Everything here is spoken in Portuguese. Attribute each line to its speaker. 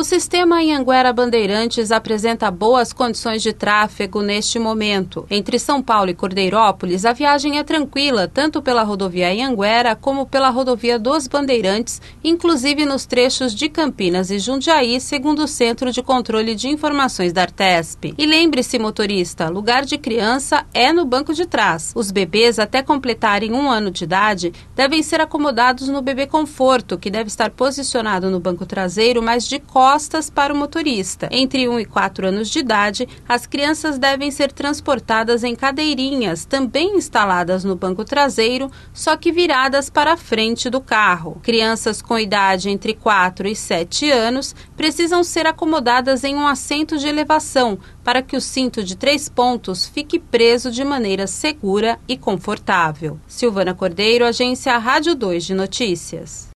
Speaker 1: O sistema Anhanguera-Bandeirantes apresenta boas condições de tráfego neste momento. Entre São Paulo e Cordeirópolis, a viagem é tranquila, tanto pela rodovia Anhanguera como pela rodovia dos Bandeirantes, inclusive nos trechos de Campinas e Jundiaí, segundo o Centro de Controle de Informações da Artesp. E lembre-se, motorista, lugar de criança é no banco de trás. Os bebês, até completarem 1 ano de idade, devem ser acomodados no bebê conforto, que deve estar posicionado no banco traseiro, mas de costas para o motorista. Entre 1 e 4 anos de idade, as crianças devem ser transportadas em cadeirinhas, também instaladas no banco traseiro, só que viradas para a frente do carro. Crianças com idade entre 4 e 7 anos precisam ser acomodadas em um assento de elevação, para que o cinto de 3 pontos fique preso de maneira segura e confortável. Silvana Cordeiro, Agência Rádio 2 de Notícias.